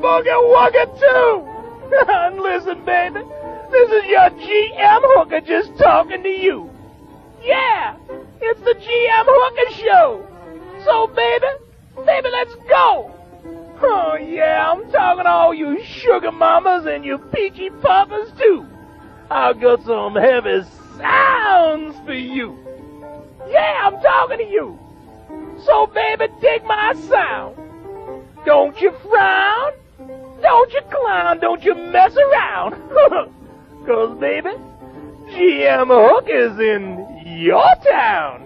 boogie wugger too. And listen, baby, this is your GM Hooker just talking to you. Yeah, it's the GM Hooker show. So, baby, let's go. Oh, yeah, I'm talking to all you sugar mamas and you peachy papas, too. I've got some heavy sounds for you. Yeah, I'm talking to you. So, baby, dig my sound. Don't you frown. Don't you clown. Don't you mess around. 'Cause, baby, GM Hook is in your town.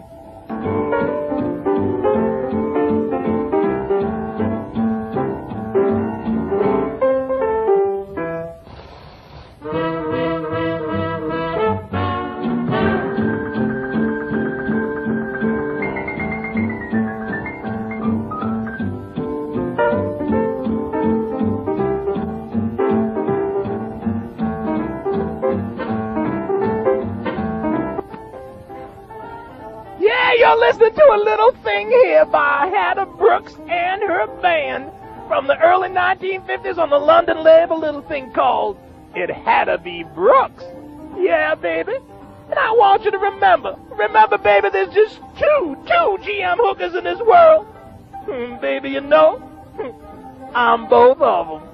You're listening to a little thing here by Hannah Brooks and her band from the early 1950s on the London label, a little thing called It Hadda Be Brooks. Yeah, baby. And I want you to remember, baby, there's just two GM Hookers in this world. Baby, you know, I'm both of them.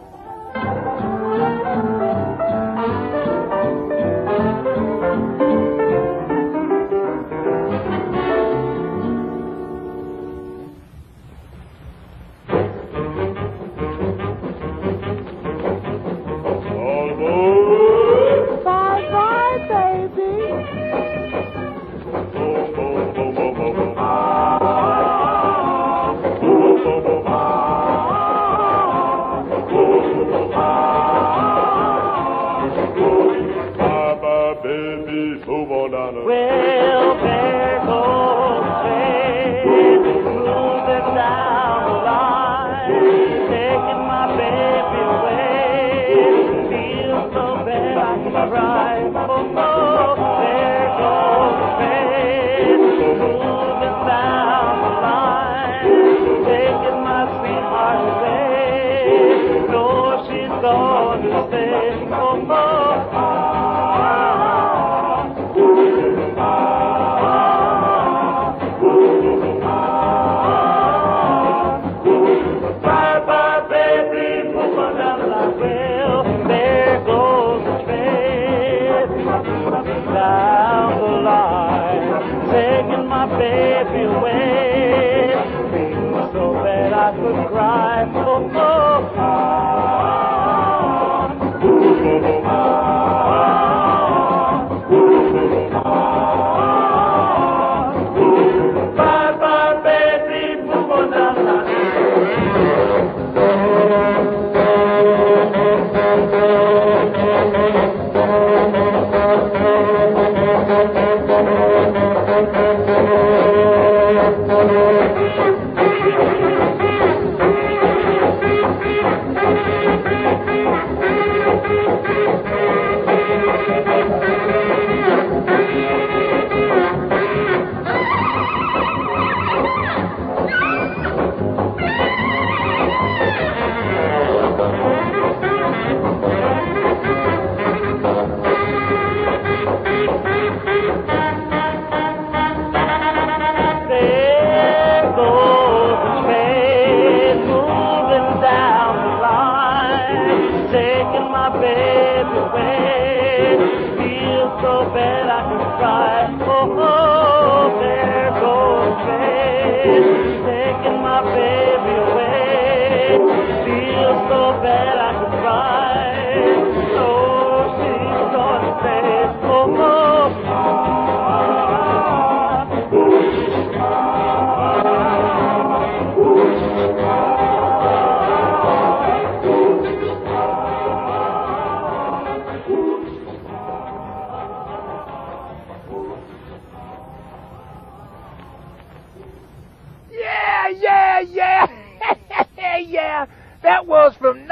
Yeah, that was from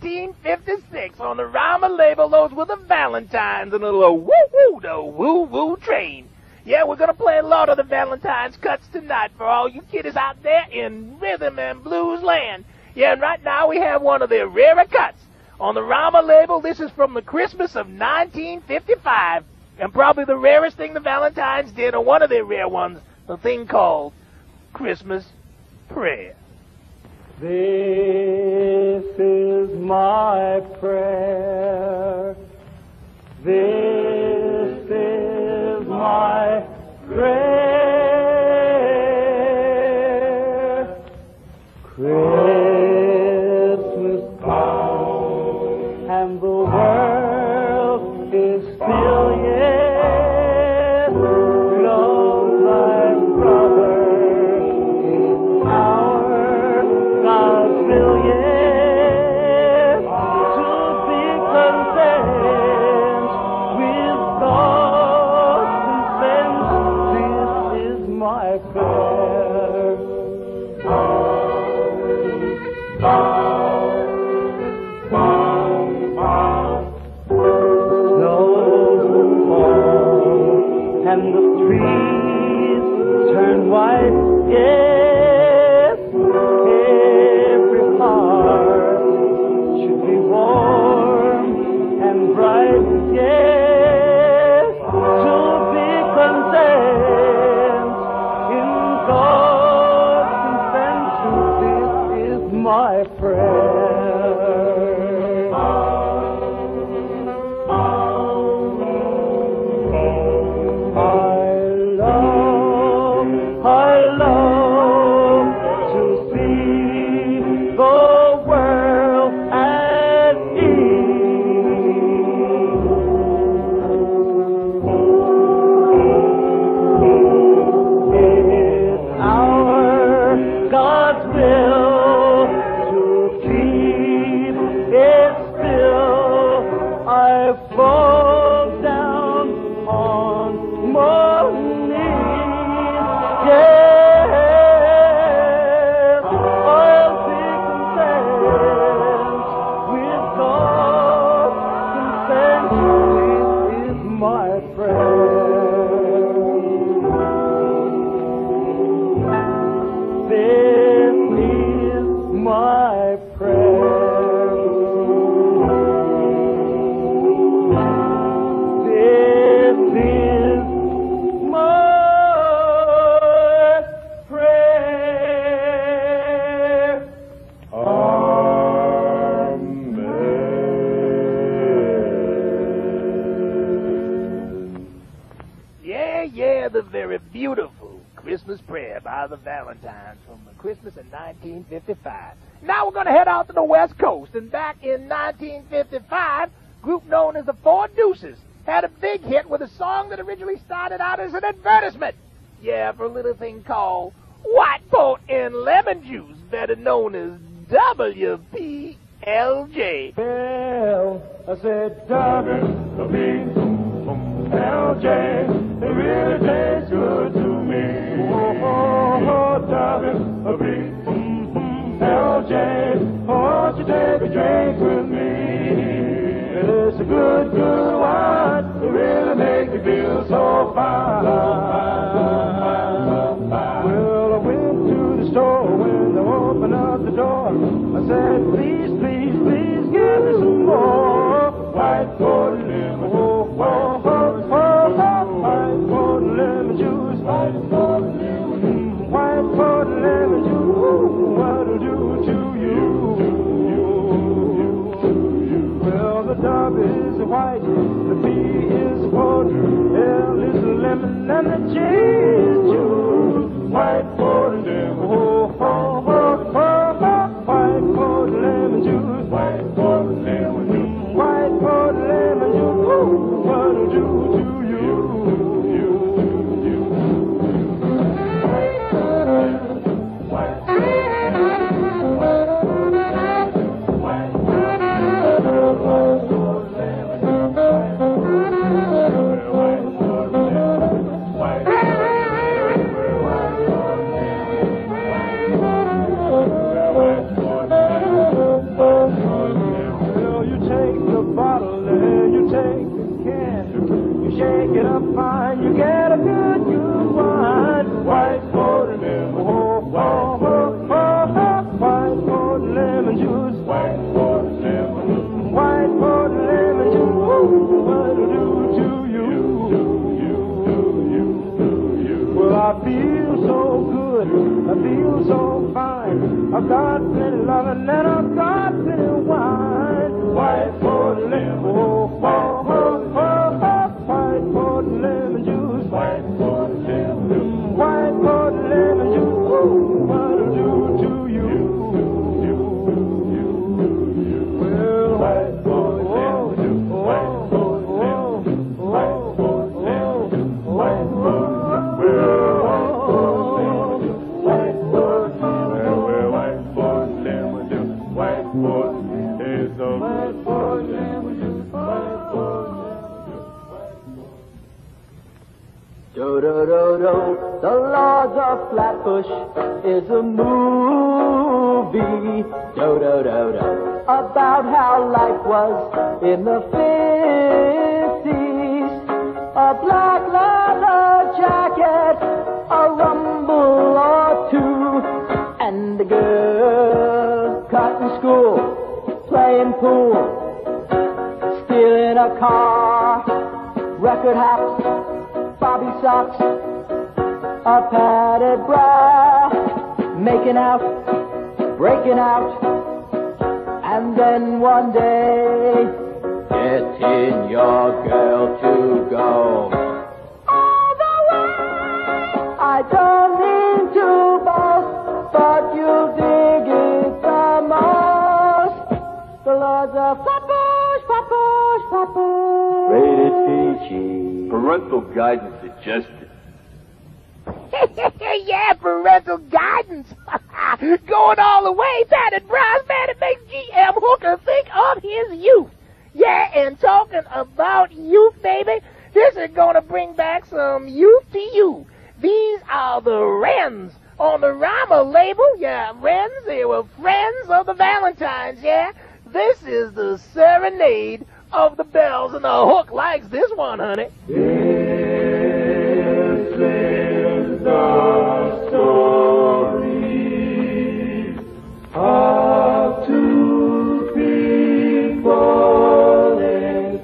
1956 on the Rama label. Those were the Valentines and a little woo-woo, the woo-woo train. Yeah, we're going to play a lot of the Valentine's cuts tonight for all you kiddies out there in rhythm and blues land. Yeah, and right now we have one of their rarer cuts. On the Rama label, this is from the Christmas of 1955. And probably the rarest thing the Valentines did, or one of their rare ones, the thing called Christmas Prayer. This is my prayer. This is my prayer. Christmas comes and the world is still yet. Love thy brother in our God's will yet. To be content with God's consent. This is my prayer. And the trees turn white, yes. Every heart should be warm and bright, yes. To be content in God's consent. This is my prayer. I love to see the world at ease. It's our God's will to keep it still. I fall down on my knees. Yes, I'll be content with God's consent. This is my prayer. This is my prayer. This is my prayer. Amen. Yeah, the very beautiful Christmas Prayer by the Valentines from the Christmas in 1955. Now we're going to head out to the West Coast, and back in 1955, a group known as the Four Deuces had a big hit with a song that originally started out as an advertisement. Yeah, for a little thing called White Boat and Lemon Juice, better known as WPLJ. Well, I said, WPLJ, it really tastes good to me. WPLJ, won't you take a drink with me? It's a good wine, it really makes me feel so fine. Well, I went to the store when they opened up the door. I said, please, please, please give me some more white gold lemon. White gold lemon juice. White gold lemon juice. What'll do to you? Well, the dove is white, the bee is gold, L is lemon, and the J is juice. White gold lemon, white gold lemon juice. White gold lemon juice. White gold lemon juice. What'll do to you? lemon juice. White water lemon juice. White water lemon juice. Ooh, what'll do to you? Well, I feel so good. I feel so fine. I've got plenty loving and I've got plenty wine. White water lemon juice. White water lemon juice. White water lemon juice. White water lemon juice. Ooh, what'll do to you? Well, white water lemon juice. White water lemon juice. White water lemon juice. White water lemon juice. White water is so good. Do-do-do-do, The Lords of Flatbush is a movie, do-do-do-do, about how life was in the 50s. A black leather jacket, a rumble or two, and the girl caught in school, playing pool, stealing a car, record hops, bobby socks, a padded bra, making out, breaking out, and then one day, getting your girl to go all the way. I don't mean to boast, but you dig it the most. The Lords of Flatbush, Flatbush, Flatbush. Rated PG. Parental guidance suggested. Yeah, parental guidance. Going all the way, padded bras, man, it makes G.M. Hooker think of his youth. Yeah, and talking about youth, baby, this is gonna bring back some youth to you. These are the Wrens on the Rama label. Yeah, Wrens, they were friends of the Valentines, yeah. This is the Serenade of the Bells, and the Hook likes this one, honey. This is the story of two people in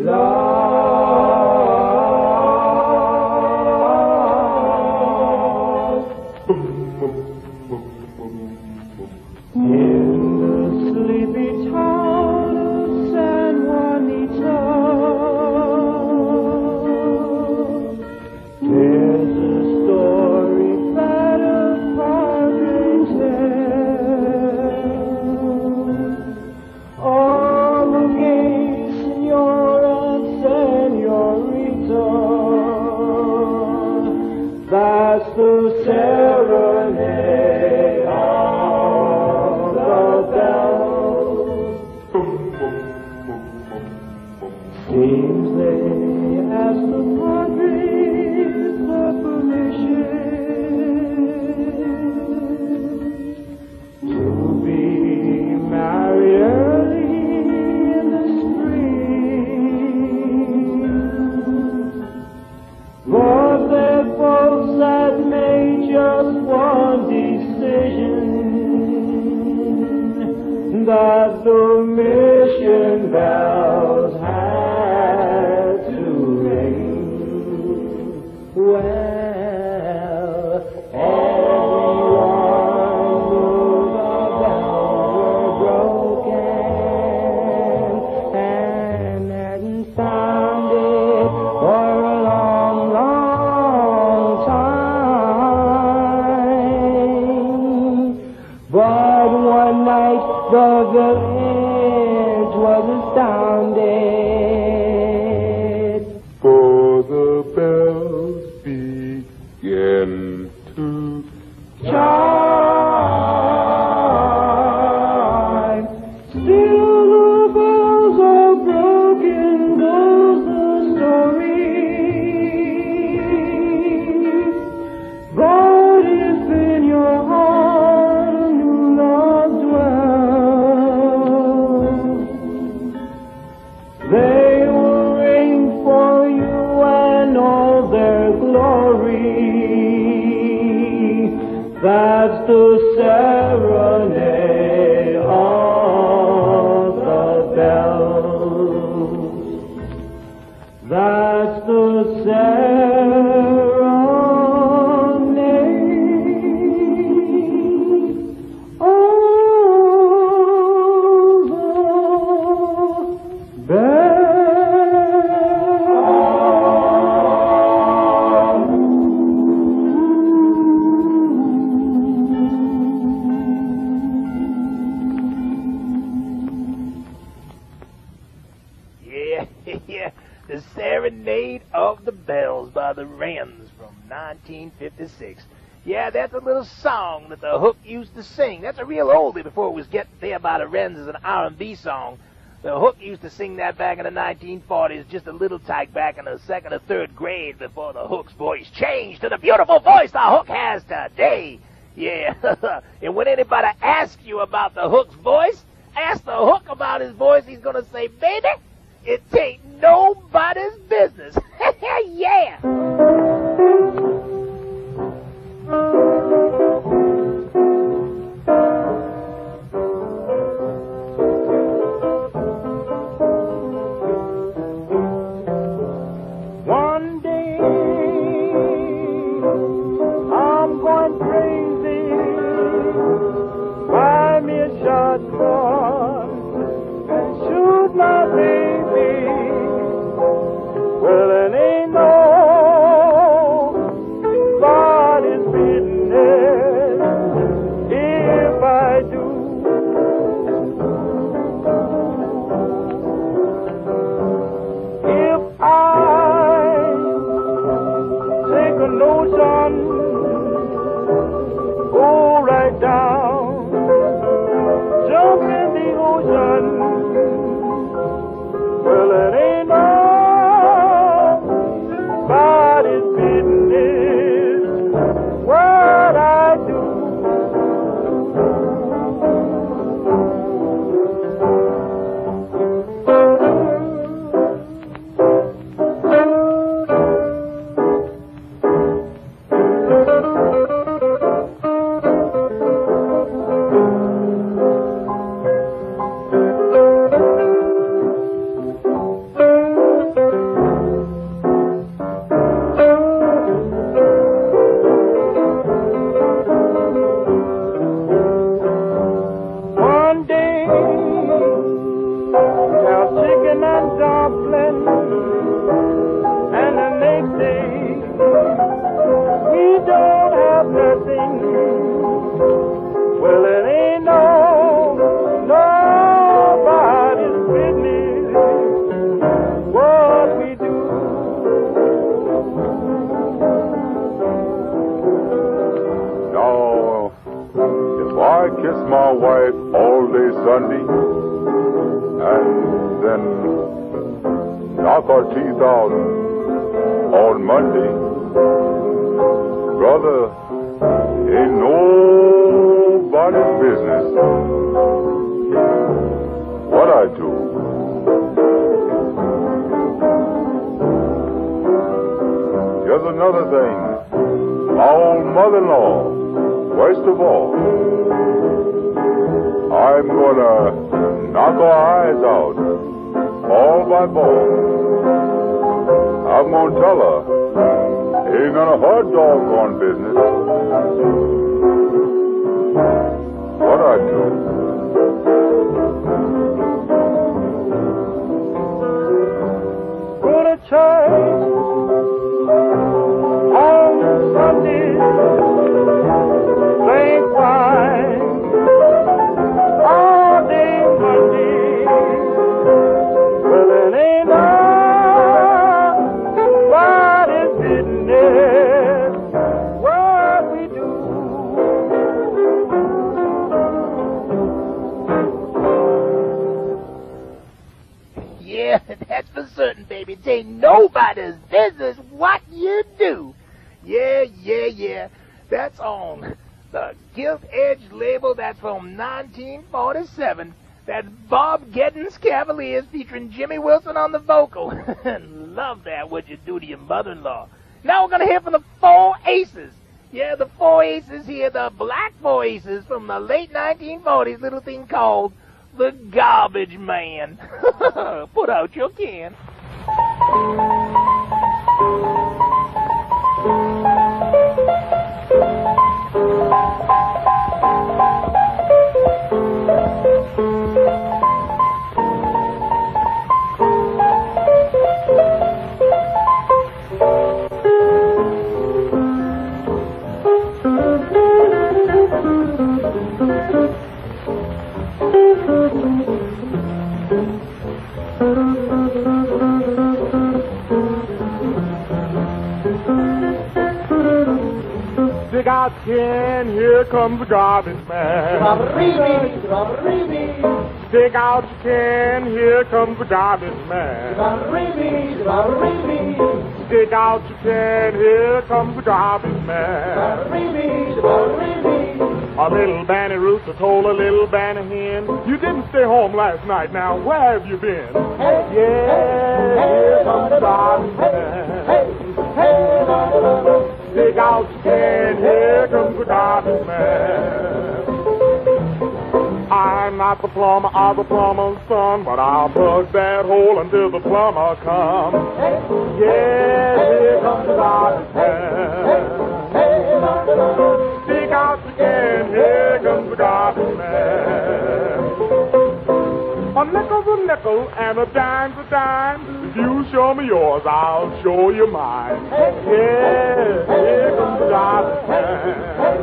love. In the sleepy town of San Juanito, there's a story that a padre tells. All the gay senora and senorita, that's the serenade of the bells. Seems they asked the padre for permission to be married early in the spring. But their folks had made just one decision, that the mission bells had to ring. Well, everyone knew the bells were broken and hadn't sounded for a long, long time. But one night the village was astounded, for the bells began to chime. Still the bells are broken, goes the story. But if in your heart a new love dwells, they will ring for you and all their glory. That's the serenade of the Serenade of the Bells by the Wrens from 1956. Yeah, that's a little song that the Hook used to sing. That's a real oldie before it was Get There by the Wrens as an R&B song. The Hook used to sing that back in the 1940s, just a little tyke back in the 2nd or 3rd grade before the Hook's voice changed to the beautiful voice the Hook has today. Yeah, and when anybody asks you about the Hook's voice, ask the Hook about his voice, he's going to say, baby, it ain't nobody's business. Yeah. One day I'm going crazy. Buy me a shotgun and shoot my baby. Well, it ain't nobody's business if I do. If I take a notion, go right down, jump in the ocean. Well, it ain't nobody's business what I do. One day, have chicken and dumpling, and the next day, we don't have nothing. Well, it ain't nobody's business what we do. Now, if I kiss my wife all day Sunday and then knock her teeth out on Monday, brother, ain't nobody's business what I do. Here's another thing. My old mother-in-law, worst of all, I'm gonna knock her eyes out, ball by ball. I'm gonna tell her, ain't none of her doggone business what I do. Go to church on Sunday, drink wine all day Monday. Well, it ain't nobody's business what we do. Yeah, that's for certain, baby. It ain't nobody's business what you do. Yeah. That's on the Gilt Edge label. That's from 1947. That's Bob Geddon's Cavaliers featuring Jimmy Wilson on the vocal. Love that, what you do to your mother-in-law. Now we're going to hear from the Four Aces. Yeah, the Four Aces here, the Black Four Aces from the late 1940s, little thing called The Garbage Man. Put out your can. out your can, here comes the garbage man. Dig out your can, here comes the garbage man. Dig out your can, here comes the garbage man. A little banny rooster told a little banny hen, you didn't stay home last night, now where have you been? Yeah, here comes the garbage man. Dig out your can, here comes the garbage man. I'm not the plumber or the plumber's son, but I'll plug that hole until the plumber comes. Yeah, here comes the garbage man. Dig out your can, here comes the garbage man. A nickel's a nickel and a dime's a dime. If you show me yours, I'll show you mine. Yeah, here comes the garbage man.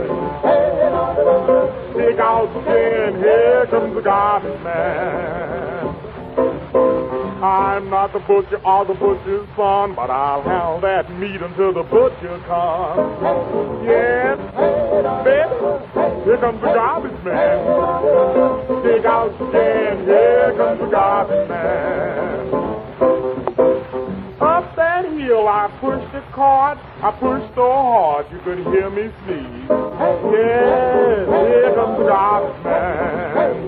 Dig out the can, here comes the garbage man. I'm not the butcher or the butcher's son, but I'll have that meat until the butcher comes. Yes, baby, here comes the garbage man. Dig out the can, here comes the garbage man. Up that hill I pushed the cart, I pushed so hard you could hear me sneeze. Yes, here comes the garbage man.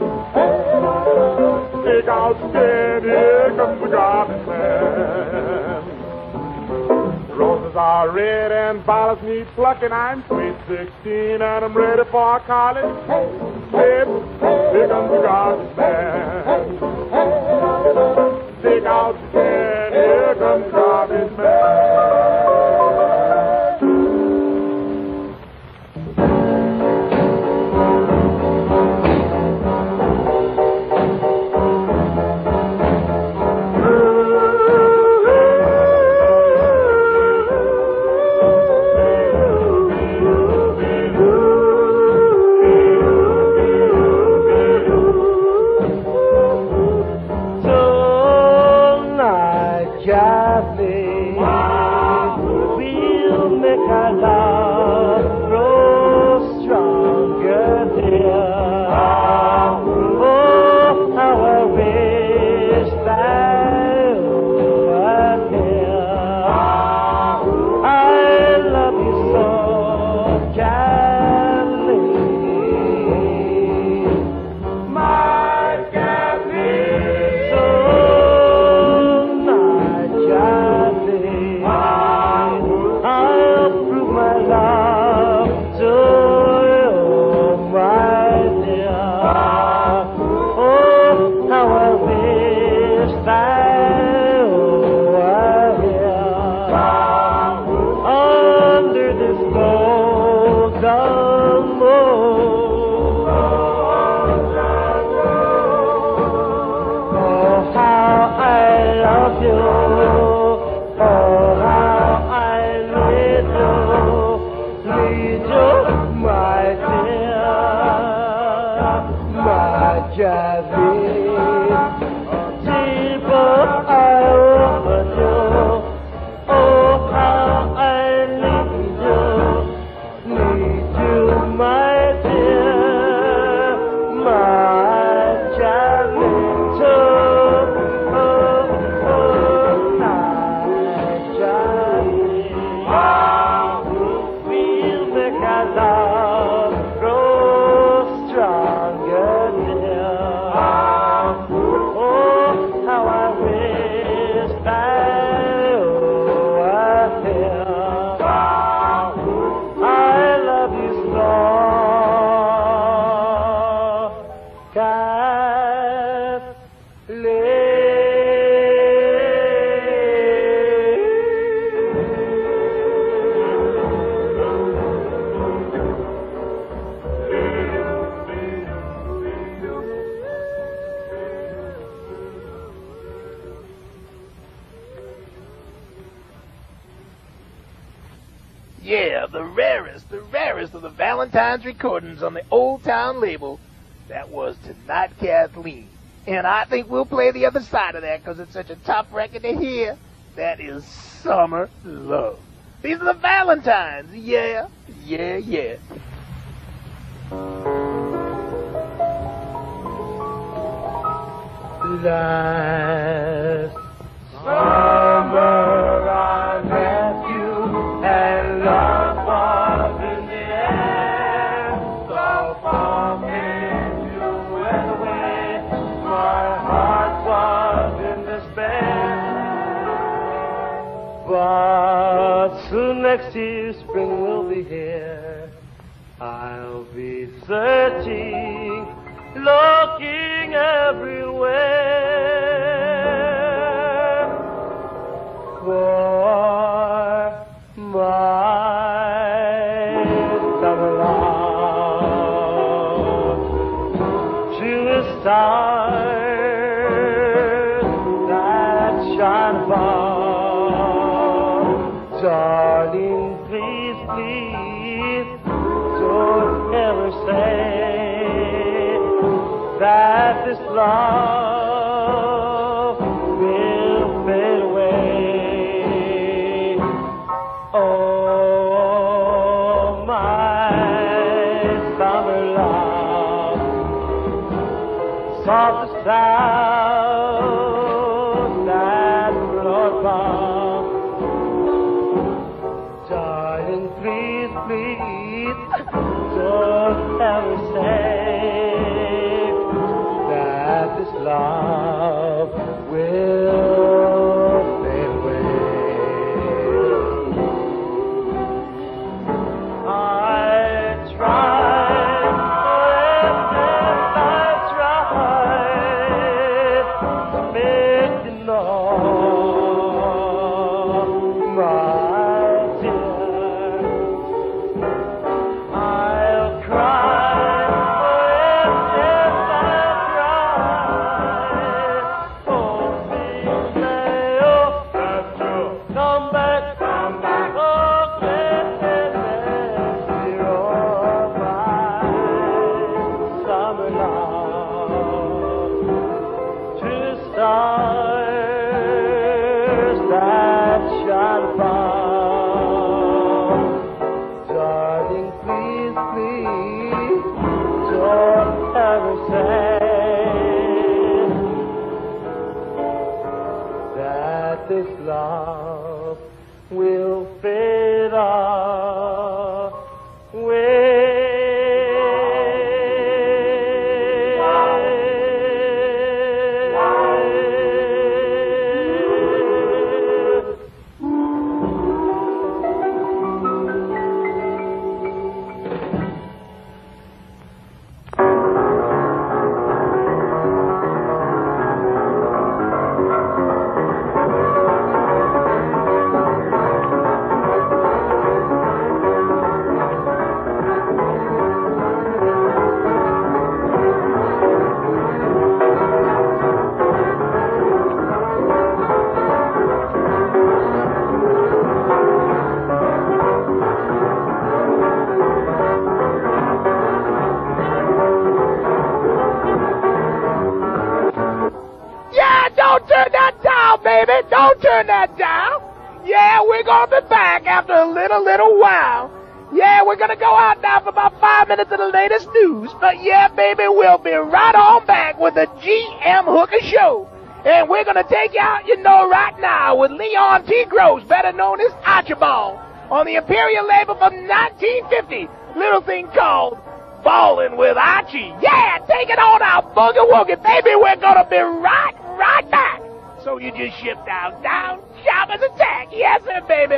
Dig out the can, here comes the garbage man. Roses are red and violets need plucking. I'm sweet 16 and I'm ready for college. Babe, here comes the garbage man. Dig out the can, here comes the garbage man. Yeah, the rarest of the Valentine's recordings on the Old Town label. That was Tonight Kathleen. And I think we'll play the other side of that because it's such a tough record to hear. That is Summer Love. These are the Valentines. Yeah, yeah, yeah. Last summer I met you and love was in the air. So pumping you went away. My heart was in despair. But soon next year spring will be here. I'll be searching, looking everywhere for my summer love. To the stars that shine above, darling, please, please, don't ever say that this love will fade away. Oh, my summer love, soft as clouds that float above. Darling, please, please, don't ever say this love will fade away. I tried, I tried to make you know, my dear. I'll cry. Stars that shine above, darling, please, please, don't ever say that this love will fade away. Don't turn that dial, baby. Don't turn that dial. Yeah, we're going to be back after a little while. Yeah, we're going to go out now for about 5 minutes of the latest news. But yeah, baby, we'll be right on back with the G.M. Hooker Show. And we're going to take you out, you know, right now with Leon T. Gross, better known as Archibald, on the Imperial label from 1950. Little thing called Ballin' with Archie. Yeah, take it on out, boogie woogie, baby. We're going to be right back. So you just shift down, sharp as a tack. Yes, sir, baby.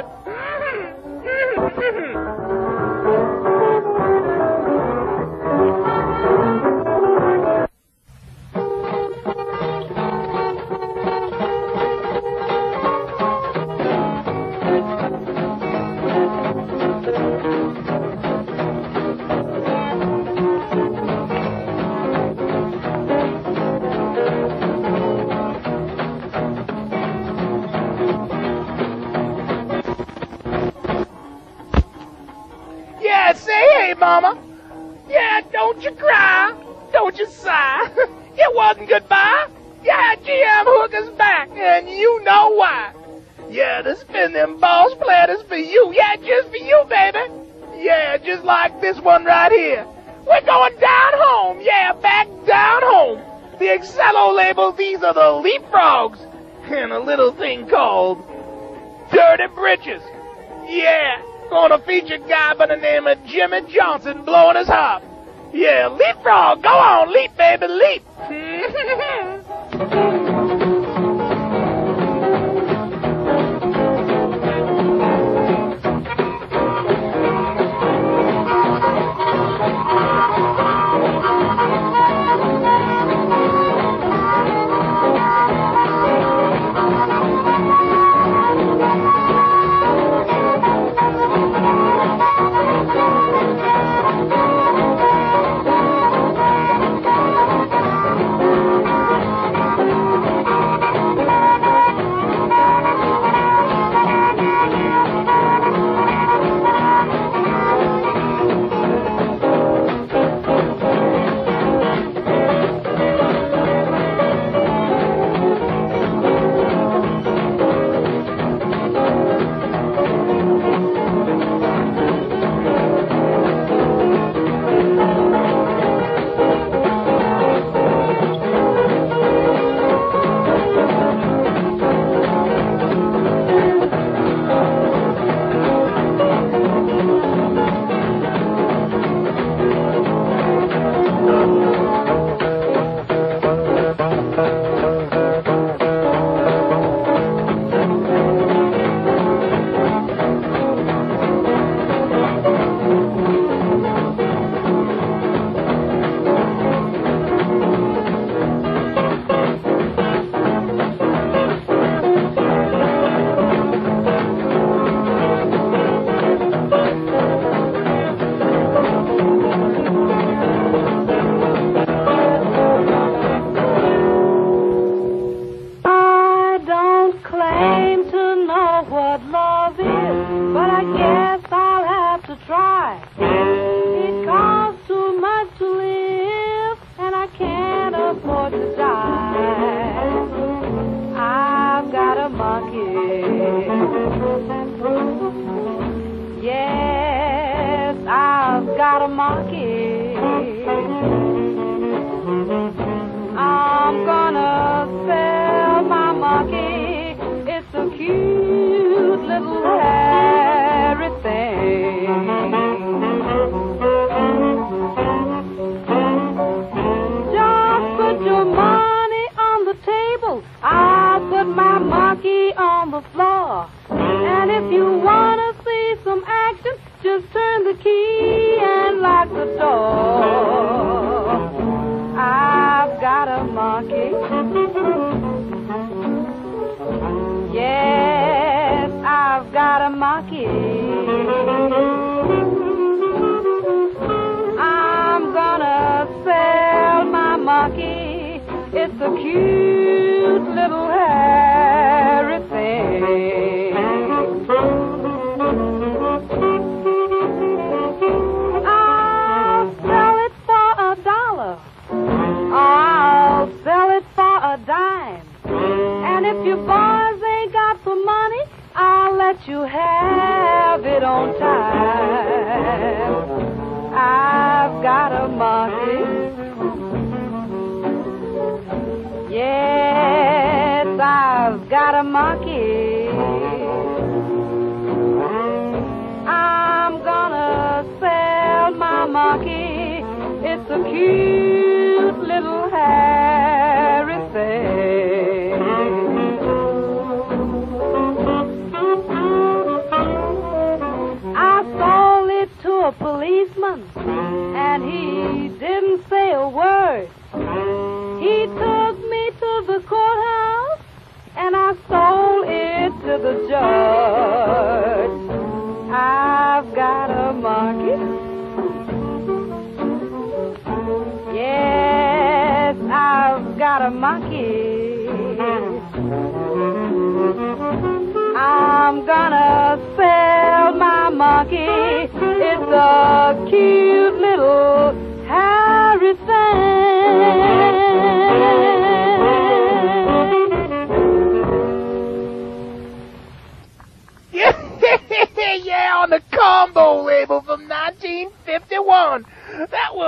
Mama. Yeah, don't you cry. Don't you sigh. It wasn't goodbye. Yeah, G.M. Hooker's back, and you know why. Yeah, to spin them boss platters for you. Yeah, just for you, baby. Yeah, just like this one right here. We're going down home. Yeah, back down home. The Excello label, these are the Leapfrogs. And a little thing called Dirty Britches. Yeah, gonna feature a guy by the name of Jimmy Johnson blowing his harp. Yeah, Leapfrog, go on, leap, baby, leap.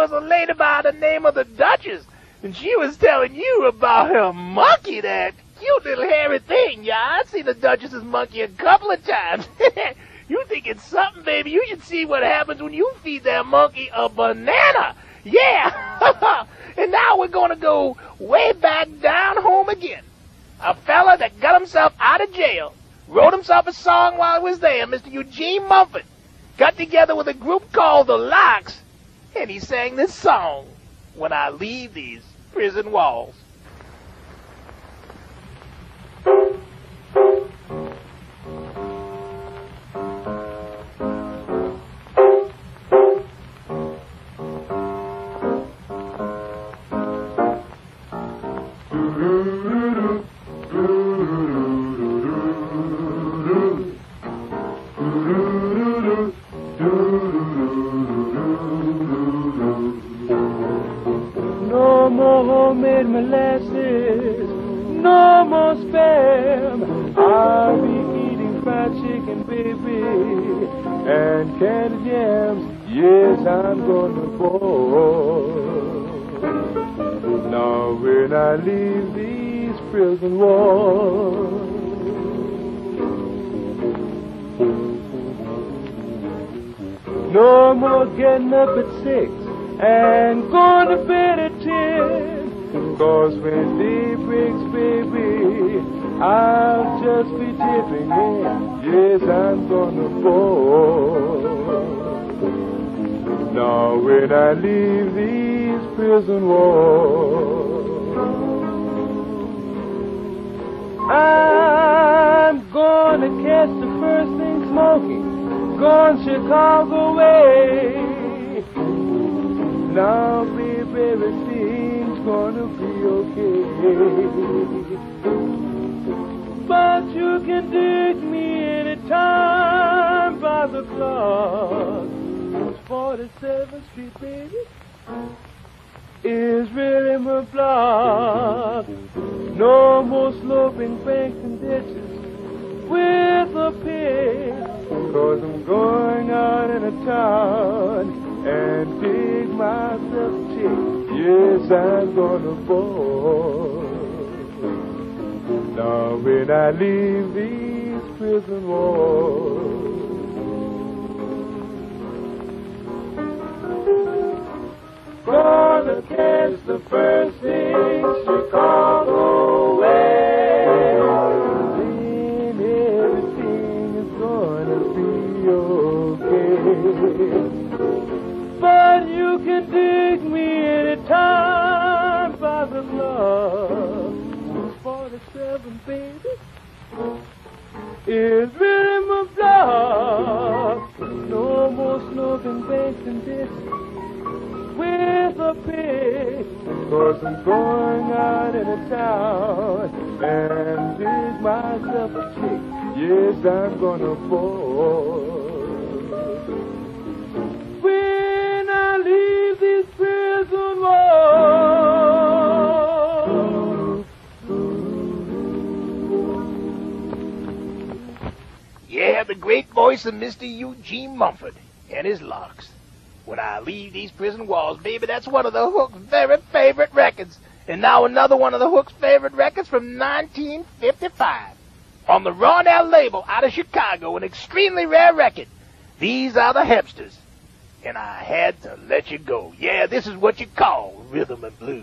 was a lady by the name of the Duchess, and she was telling you about her monkey, that cute little hairy thing. Yeah, I've seen the Duchess's monkey a couple of times. You think it's something, baby? You should see what happens when you feed that monkey a banana. Yeah. And now we're going to go way back down home again. A fella that got himself out of jail, wrote himself a song while he was there, Mr. Eugene Mumford, got together with a group called the Locks, and he sang this song, When I Leave These Prison Walls. No more homemade molasses, no more spam. I'll be eating fried chicken, baby, and candy jams. Yes, I'm gonna boil. Now when I leave these prison walls, no more getting up at 6 and going to bed at 10. 'Cause when day breaks, baby, I'll just be dipping in. Yes, I'm gonna boil. Now when I leave these prison walls, I'm gonna catch the first thing smoking, going Chicago way. Now, baby, everything's gonna be okay. But you can dig me anytime by the clock. 47th Street, baby, is really my block. No more sloping banks and ditches with a pig. 'Cause I'm going out in a town and dig myself a chick. Yes, I'm gonna boil. Now when I leave these prison walls, gonna catch the first thing Chicago way. Then everything is gonna be okay. But you can dig me anytime by the clock. 47, baby, is really my block. No more smoking banks and ditches with a pig. 'Cause I'm going out in a town and dig myself a chick. Yes, I'm gonna boil. When I leave these prison walls. Yeah, the great voice of Mr. Eugene Mumford and his Locks. When I Leave These Prison Walls, baby, that's one of the Hook's very favorite records. And now another one of the Hook's favorite records from 1955. On the Ronell label out of Chicago, an extremely rare record. These are the Hepsters. And I Had to Let You Go. Yeah, this is what you call rhythm and blues.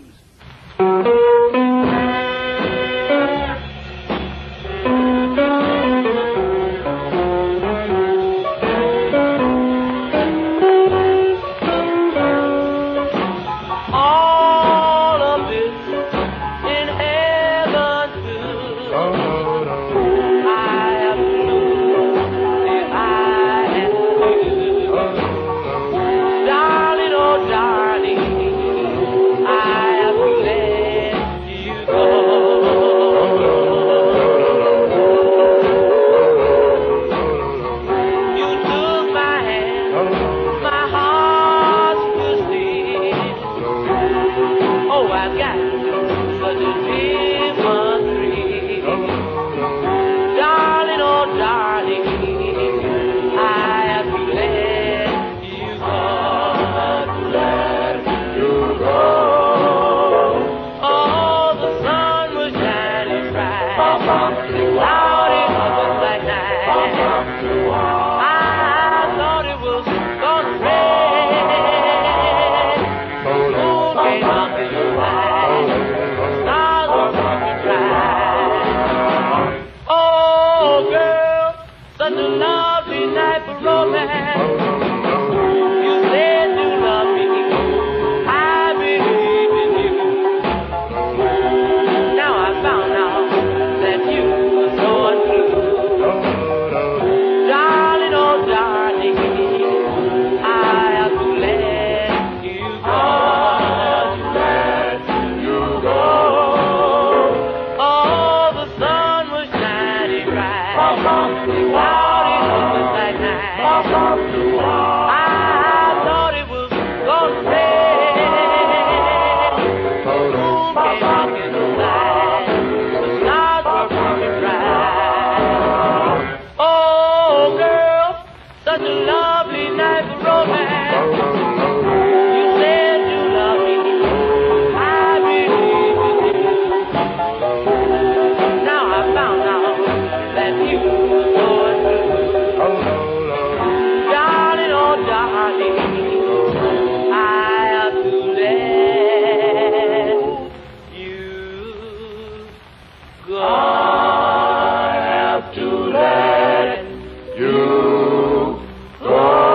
I have to let you go.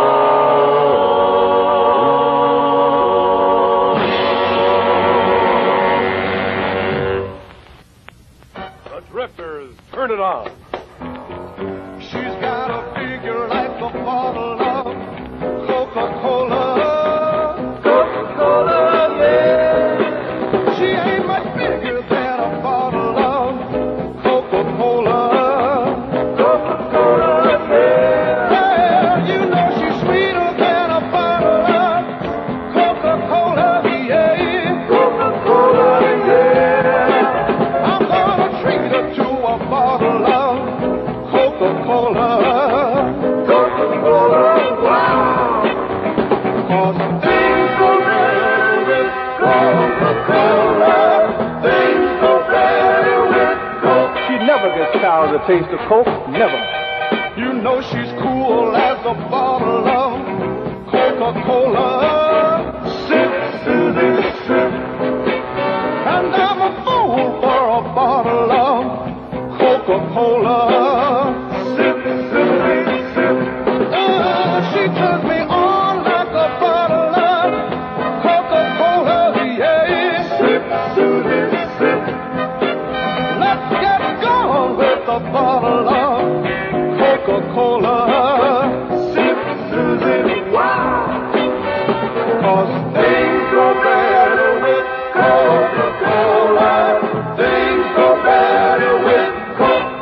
The Drifters, turn it on. She's got a figure like a bottle of Coca-Cola. Coca-Cola, yeah. She ain't much bigger than a bottle of Coca-Cola. Coca-Cola, yeah. Well, you know she's sweeter than a bottle of Coca-Cola, yeah. Coca-Cola, yeah. I'm gonna treat her to a bottle of Coca-Cola. Coca-Cola, wow. 'Cause things go better with Coca-Cola. Things go better with Coke. She never gets tired of the taste of Coke. Never. You know she's cool as a bottle of Coca-Cola. Sip, Susie, sip. And I'm a fool for a bottle of Coca-Cola. Sip, Susie, sip. She turns me on like a bottle of Coca-Cola, yeah. Sip, Susie, sip. Let's get going with a bottle of Coca-Cola. Sip, Susie, wow. 'Cause things go better with Coca-Cola. Things go better with Coke.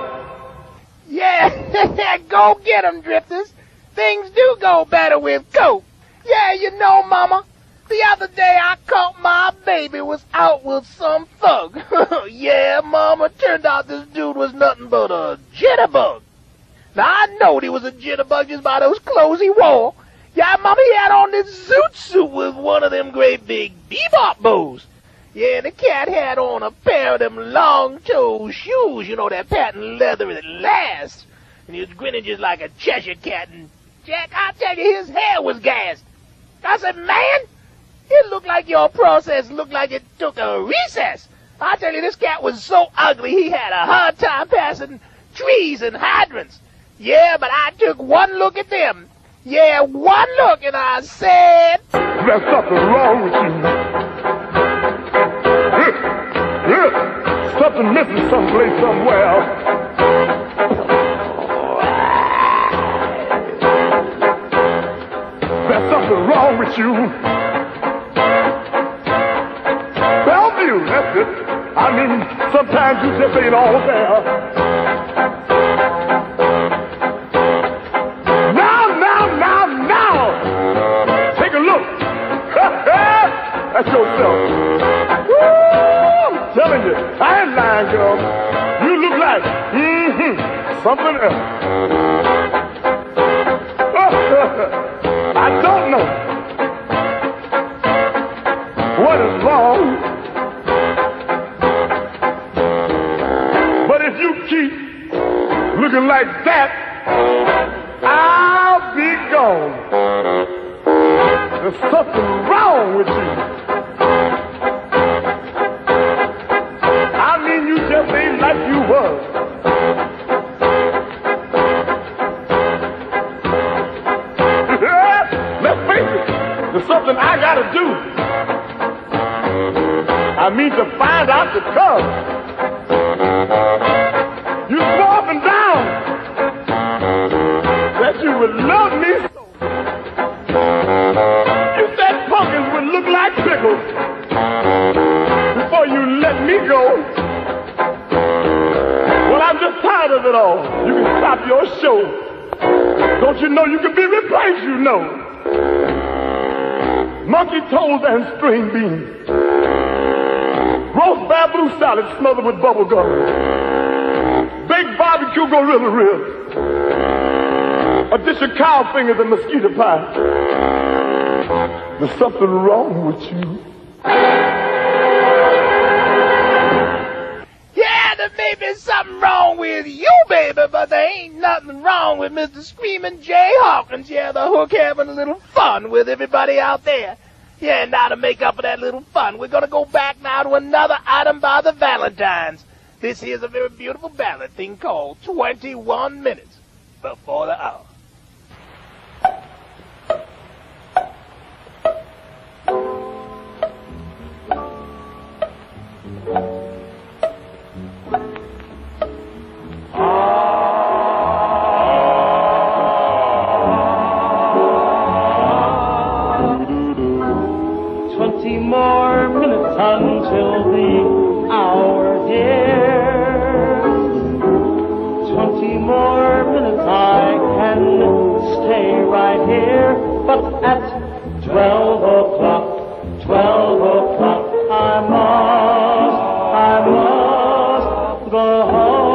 Yeah, go get 'em, Drifters. Things do go better with Coke. Yeah, you know, Mama, the other day I caught my baby was out with some thug. Yeah, Mama, turned out this dude was nothing but a jitterbug. Now, I knowed he was a jitterbug just by those clothes he wore. Yeah, Mama, he had on this zoot suit with one of them great big bebop bows. Yeah, and the cat had on a pair of them long-toe shoes, you know, that patent leather that lasts. And he was grinning just like a Cheshire cat. And, Jack, I tell you, his hair was gassed. I said, man, it looked like your process looked like it took a recess. I tell you, this cat was so ugly, he had a hard time passing trees and hydrants. Yeah, but I took one look at them. Yeah, one look, and I said, There's something wrong with you. Something missing someplace, somewhere. There's something wrong with you. Bellevue, that's it. I mean, sometimes you just ain't all there. Now! Take a look. That's yourself. Woo! I'm telling you, I ain't lying, girl. You look like, something else. I don't know what is wrong, but if you keep looking like that, I'll be gone. There's something wrong with you. I mean, you just ain't like you was. Let's face it, there's something I gotta do. I mean to find out the cause. You swore up and down that you would love me so. You said pumpkins would look like pickles before you let me go. Well, I'm just tired of it all. You can stop your show. Don't you know you can be replaced, you know. Monkey toes and string beans. Roast bamboo salad smothered with bubble gum. Baked barbecue gorilla ribs. A dish of cow fingers and mosquito pie. There's something wrong with you. yeah, there may be something wrong with you, baby, but there ain't nothing wrong with Mr. Screaming Jay Hawkins. Yeah, the hook having a little fun with everybody out there. Yeah, now to make up for that little fun, we're going to go back now to another item by the Valentines. This here's a very beautiful ballad thing called 21 Minutes Before the Hour. More minutes until the hour, dear. 20 more minutes I can stay right here, but at 12 o'clock, I must go home.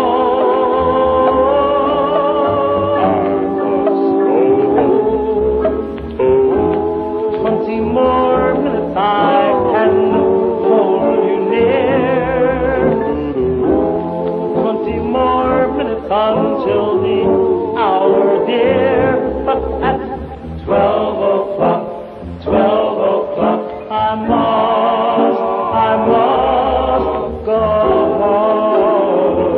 20 more minutes I can hold you near. 20 more minutes until the hour, dear. But at 12 o'clock, I must go home.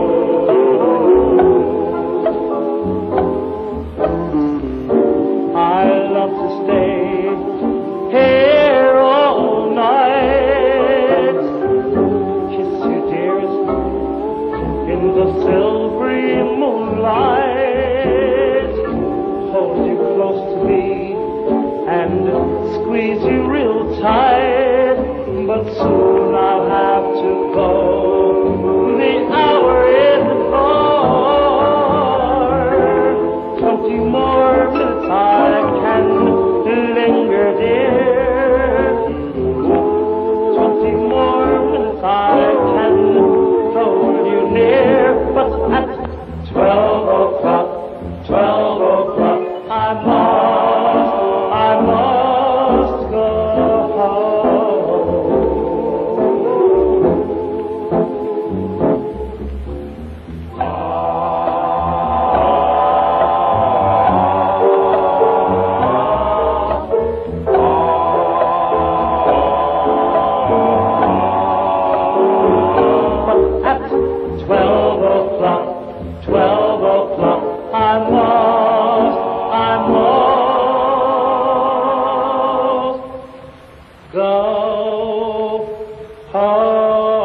I love to stay here all night, kiss you, dearest, in the silvery moonlight, hold you close to me and squeeze you real tight, but soon I'll have to go. The hour is far. 20 more minutes I can linger, dear. 20 more minutes I can hold you near, but at 12 o'clock, I must go home. But at 12 o'clock, I must go home.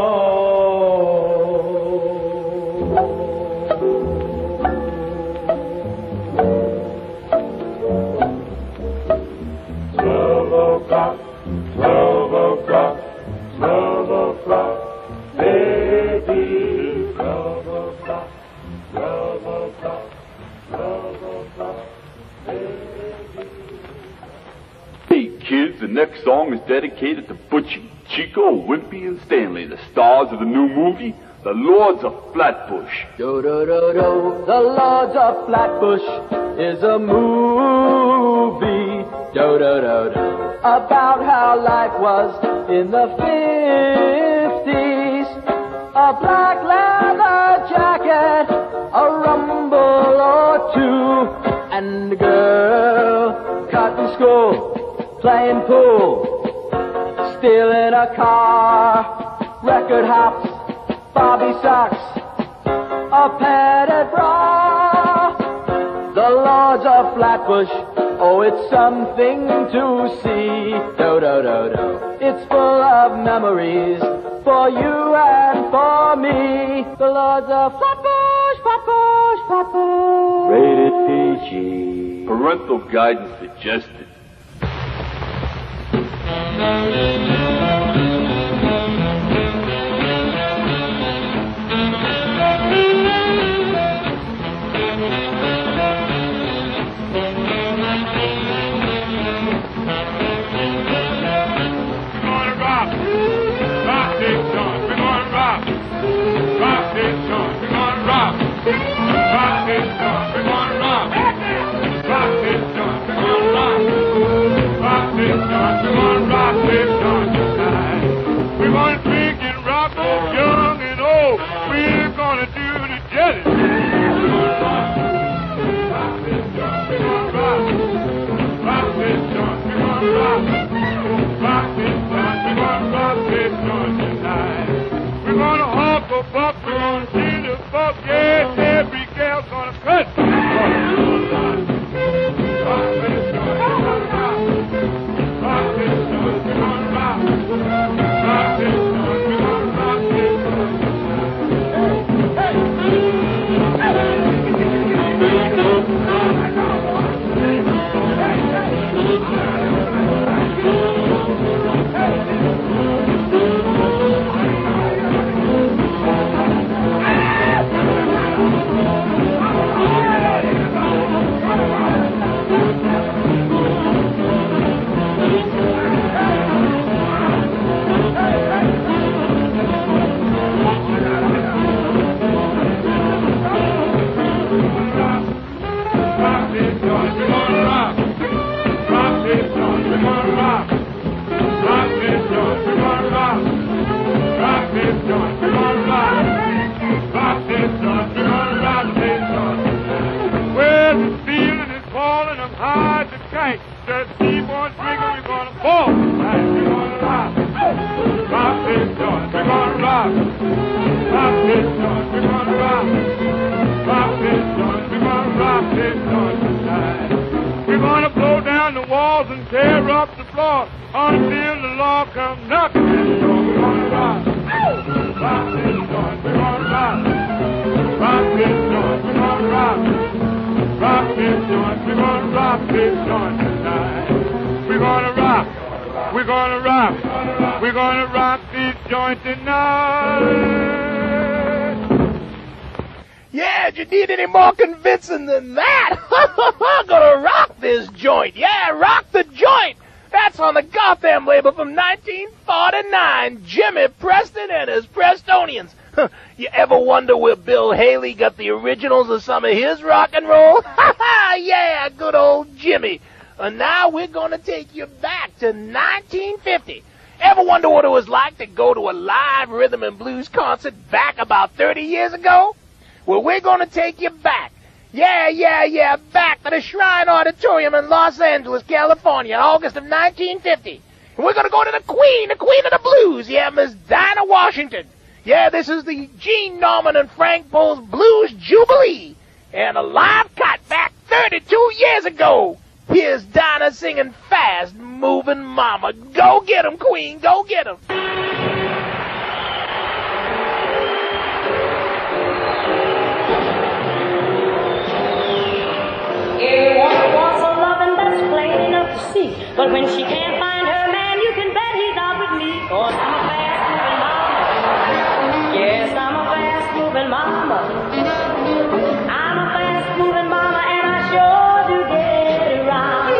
12 o'clock, baby, 12 o'clock, 12 o'clock, baby. Hey kids, the next song is dedicated to Butchie, Chico, Wimpy, and Stanley, the stars of the new movie, The Lords of Flatbush. Do-do-do-do, The Lords of Flatbush is a movie, do-do-do-do, about how life was in the 50s. A black leather jacket, a rumble or two, and a girl caught in school, playing pool, stealing a car, record hops, bobby socks, a padded bra. The Lords of Flatbush, oh, it's something to see. Do-do-do-do. It's full of memories for you and for me. The Lords of Flatbush, Flatbush, Flatbush. Rated PG. Parental guidance suggested. We're gonna hawk a buck, we're gonna see the buck, yes, every gal's gonna cut. Rock this joint, we're gonna rock. Rock this joint, we're gonna rock. Rock this joint, we're gonna rock this joint. Well, the feeling is falling, I'm hard to kite. Just keep on drinking, we're gonna fall. Right, we're gonna rock. Rock this joint, we're gonna rock. Rock this joint, we're gonna rock. Rock this joint, we're gonna rock this joint tonight. We're gonna blow down the walls and tear up the floor until the law comes knocking. We're gonna rock. Rock this joint, we're gonna rock. Rock this joint, we're gonna rock. Rock this joint, we're gonna rock this joint tonight. We're gonna rock. We're gonna rock. We're gonna rock this joint tonight. Yeah, do you need any more convincing than that? I'm gonna rock this joint. Yeah, rock the joint. That's on the Gotham label from 1949. Jimmy Preston and his Prestonians. You ever wonder where Bill Haley got the originals of some of his rock and roll? Yeah, good old Jimmy. And now we're gonna take you back to 1950. Ever wonder what it was like to go to a live rhythm and blues concert back about 30 years ago? Well, we're gonna take you back. Yeah, back to the Shrine Auditorium in Los Angeles, California, in August of 1950. And we're gonna go to the Queen of the Blues, yeah, Miss Dinah Washington. Yeah, this is the Gene Norman and Frank Pohl's Blues Jubilee. And a live cut back 32 years ago. Here's Dinah singing Fast Moving Mama. Go get 'em, Queen, go get 'em. Every woman wants a loving that's plain enough to see. But when she can't find her man, you can bet he's out with me. 'Cause I'm a fast-moving mama. Yes, I'm a fast-moving mama. I'm a fast-moving mama, and I sure do get around.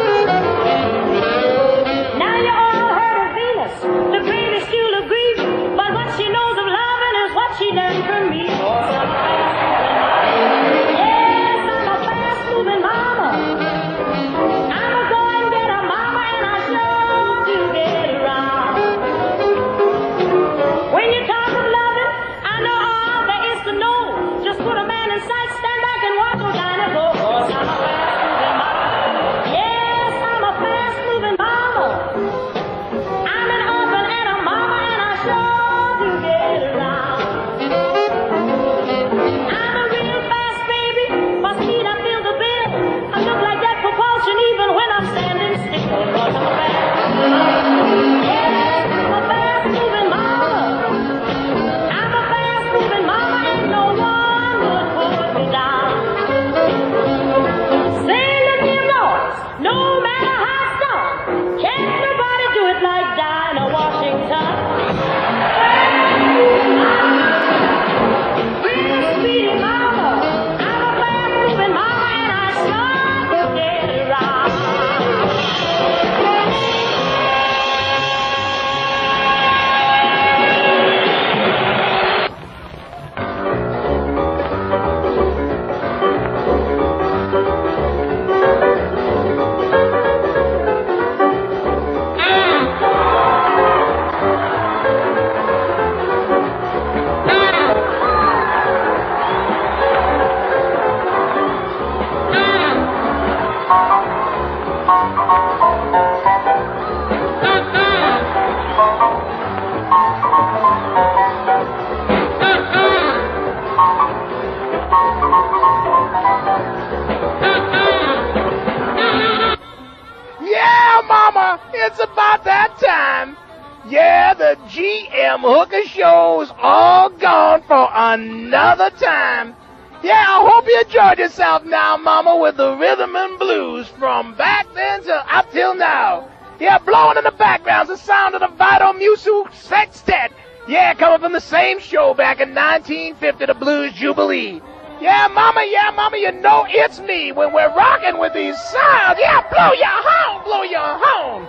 Now you all heard of Venus, the greatest you'll agree. But what she knows of loving is what she learned from me. 'Cause I'm a fast-moving mama. Yes, I'm a fast-moving mama. I'm a go and get a mama, and I sure do get around. When you talk of loving, I know all there is to know. Just put a man in sight, stand back and watch old Dinah go. 'Cause I'm a fast-moving mama. Yes, I'm a fast-moving mama. I'm an orphan and a mama, and I sure do get around. Yeah, it's about that time. Yeah, the GM Hooker Show's all gone for another time. Yeah, I hope you enjoyed yourself now, Mama, with the rhythm and blues from back then to up till now. Yeah, blowing in the background's the sound of the Vital Musu Sextet. Yeah, coming from the same show back in 1950, the Blues Jubilee. Yeah, Mama, you know it's me when we're rocking with these sounds. Yeah, blow your horn.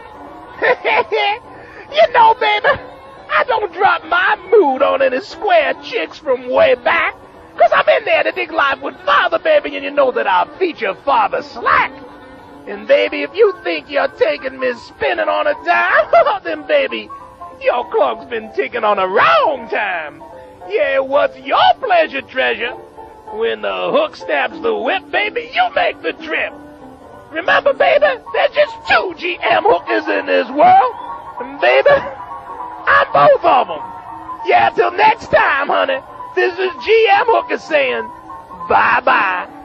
You know, baby, I don't drop my mood on any square chicks from way back, 'cause I'm in there to dig life with Father, baby, and you know that I'll feature Father Slack. And, baby, if you think you're taking me spinning on a dime, then, baby, your clock's been ticking on a wrong time. Yeah, what's your pleasure, treasure? When the hook stabs the whip, baby, you make the trip. Remember, baby, there's just 2 GM hookers in this world. And, baby, I'm both of them. Yeah, till next time, honey, this is GM Hooker saying bye-bye.